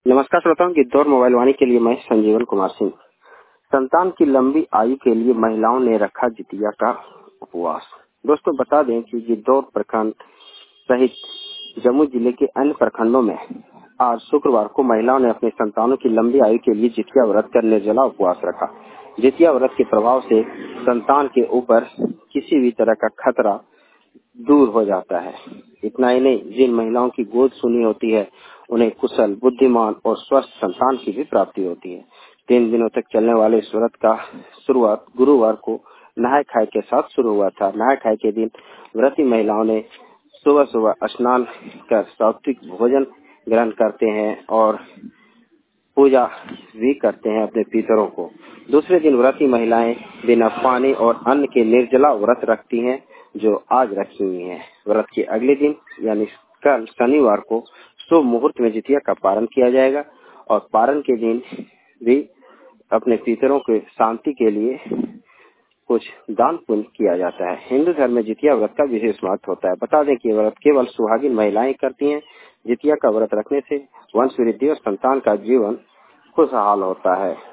नमस्कार श्रोताओं, गिद्धौर मोबाइल वाणी के लिए मैं संजीवन कुमार सिंह। संतान की लंबी आयु के लिए महिलाओं ने रखा जितिया का उपवास। दोस्तों बता दें कि गिद्धौर प्रखंड सहित जम्मू जिले के अन्य प्रखंडों में आज शुक्रवार को महिलाओं ने अपने संतानों की लंबी आयु के लिए जितिया व्रत कर निर्जला उपवास रखा। जितिया व्रत के प्रभाव से संतान के ऊपर किसी भी तरह का खतरा दूर हो जाता है। इतना ही नहीं, जिन महिलाओं की गोद सुनी होती है उन्हें कुशल, बुद्धिमान और स्वस्थ संतान की भी प्राप्ति होती है। 3 दिनों तक चलने वाले इस व्रत का शुरुआत गुरुवार को नहाय खाए के साथ शुरू हुआ था। नहाय खाए के दिन व्रती महिलाओं ने सुबह सुबह स्नान कर सात्विक भोजन ग्रहण करते हैं और पूजा भी करते हैं अपने पितरों को। दूसरे दिन व्रती महिलाएं बिना पानी और अन्न के निर्जला व्रत रखती हैं, जो आज रखी हुई हैं। व्रत के अगले दिन यानी कल शनिवार को शुभ मुहूर्त में जितिया का पारण किया जाएगा और पारण के दिन भी अपने पितरों के शांति के लिए कुछ दान पुण्य किया जाता है। हिंदू धर्म में जितिया व्रत का विशेष महत्व होता है। बता दें कि व्रत केवल सुहागिन महिलाएं करती हैं। जितिया का व्रत रखने से वंश वृद्धि और संतान का जीवन खुशहाल होता है।